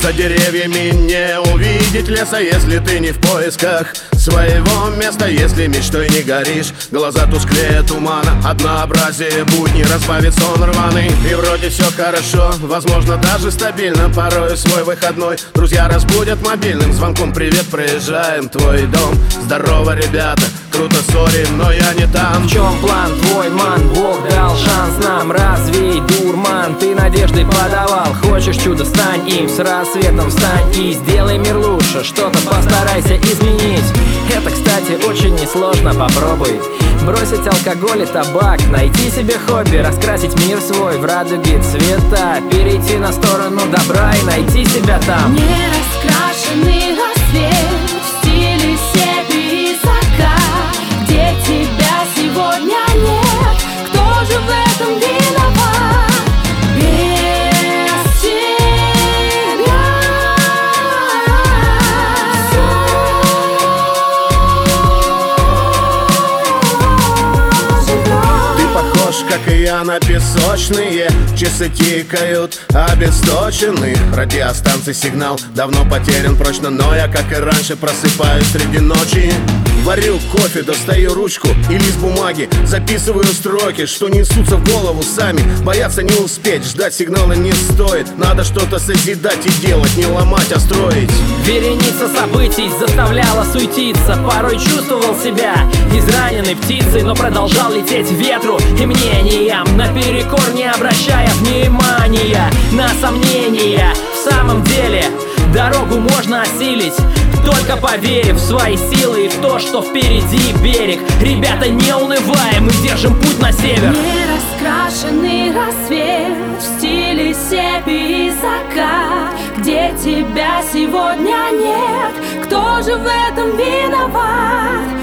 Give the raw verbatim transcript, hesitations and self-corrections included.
За деревьями не увидеть леса, если ты не в поисках своего места. Если мечтой не горишь, глаза тусклее тумана, однообразие будни разбавит сон рваный. И вроде все хорошо, возможно даже стабильно. Порой свой выходной друзья разбудят мобильным звонком: привет, проезжаем твой дом. Здорово, ребята, круто, сори, но я не там. В чем план твой, ман? Бог дал шанс нам, развей дурман. Ты надежды подавал, хочешь чудо, стань им. С рассветом встань и сделай мир лучше. Что-то постарайся изменить. Это, кстати, очень несложно, попробуй. Бросить алкоголь и табак, найти себе хобби, раскрасить мир свой в радуге цвета, перейти на сторону добра и найти себя там. Нераскрашенный рассвет в стиле сепи и закат, где тебя сегодня нет, кто же в этом виноват? Без тебя Ты похож, как и я, на песочные. Часы тикают, обесточены. Радиостанции сигнал давно потерян прочно, но я, как и раньше, просыпаюсь среди ночи. Варю кофе, достаю ручку и лист бумаги, записываю строки, что несутся в голову сами. Бояться не успеть, ждать сигнала не стоит. Надо что-то созидать и делать, не ломать, а строить. Вереница событий заставляла суетиться. Порой чувствовал себя израненной птицей, но продолжал лететь ветру и мнениям, наперекор не обращая внимания на сомнения. В самом деле дорогу можно осилить, только поверив в свои силы и в то, что впереди берег. Ребята, не унываем, мы держим путь на север. нераскрашенный рассвет в стиле сепи и закат, где тебя сегодня нет, кто же в этом виноват?